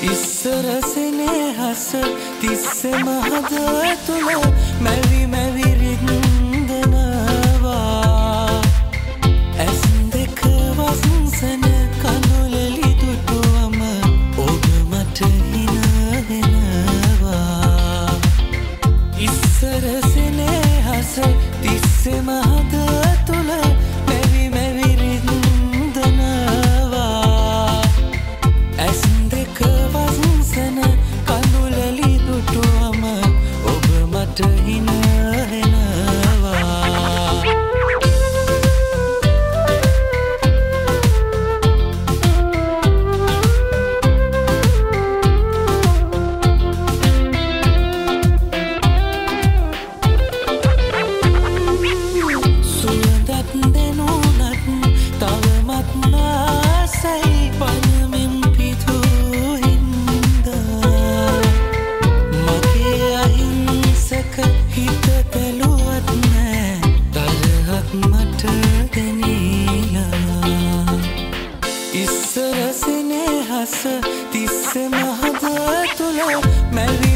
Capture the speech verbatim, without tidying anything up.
ඉස්සර සෙනෙහස තිස්සෙම හද තුල මැවි මැවි රින්දනවා ඇස් දෙක වසන කඳුලලි දුටුවම ඔබ මට හිනවෙනවා ඉස්සර සෙනෙහස තිස්සෙම හද තුල මැවි මැවි රින්දනවා ඇස් දෙක වසන කඳුලලි දුටුවම ඔබ මට හිනවෙනවා ඉස්සර සෙනෙහස තිස්සෙම හද තුල මැවි